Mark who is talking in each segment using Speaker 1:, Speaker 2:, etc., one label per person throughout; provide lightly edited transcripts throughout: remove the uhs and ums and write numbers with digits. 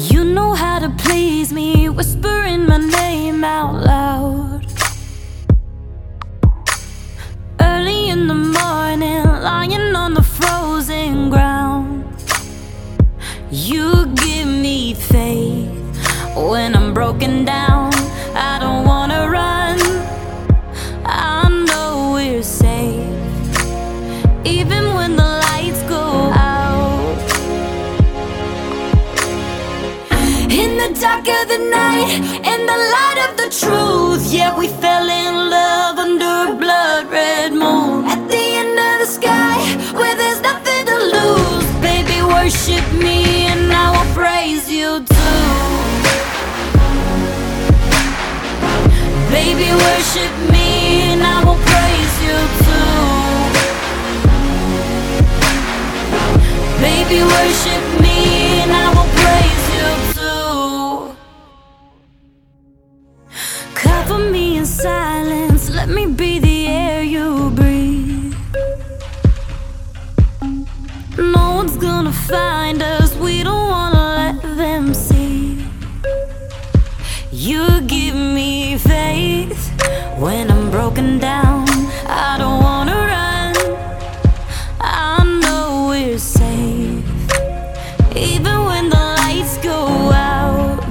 Speaker 1: You know how to please me, whispering my name out loud. Early in the morning, lying on the frozen ground. You give me faith when I'm broken down. I don't wanna run, I know we're safe, even when the lights go out. In the dark of the night, in the light of the truth, yeah, we fell in love under a blood red moon. At the end of the sky, where there's nothing to lose. Baby, worship me and I will praise you too. Baby, worship me and I will praise you too. Baby, worship me and I will praise you too. Cover me in silence, let me be the air you breathe. No one's gonna find us, we don't wanna let them see. You give me faith when I'm broken down. I don't wanna run, I know we're safe, even when the lights go out.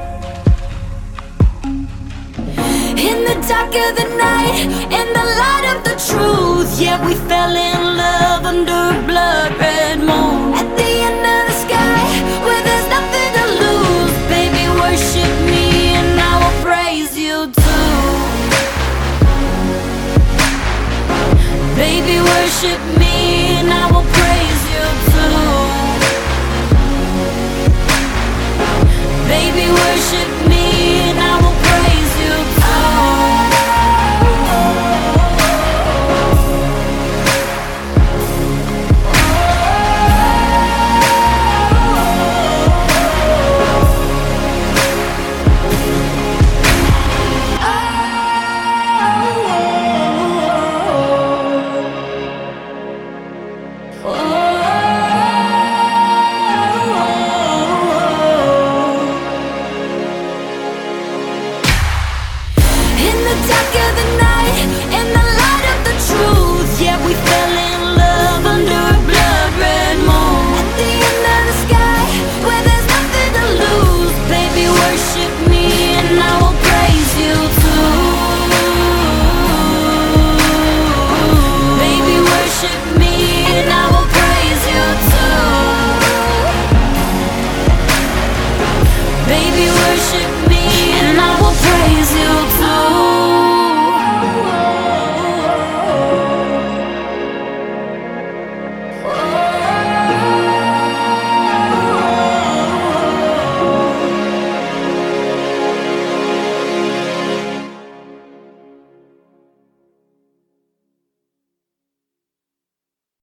Speaker 1: In the dark of the night, in the light of the truth, yeah, we fell in love under a blood red moon. At the end of the sky, where there's nothing to lose. Baby, worship me and I will praise you too. Baby, worship me and I will praise you too. Baby, worship me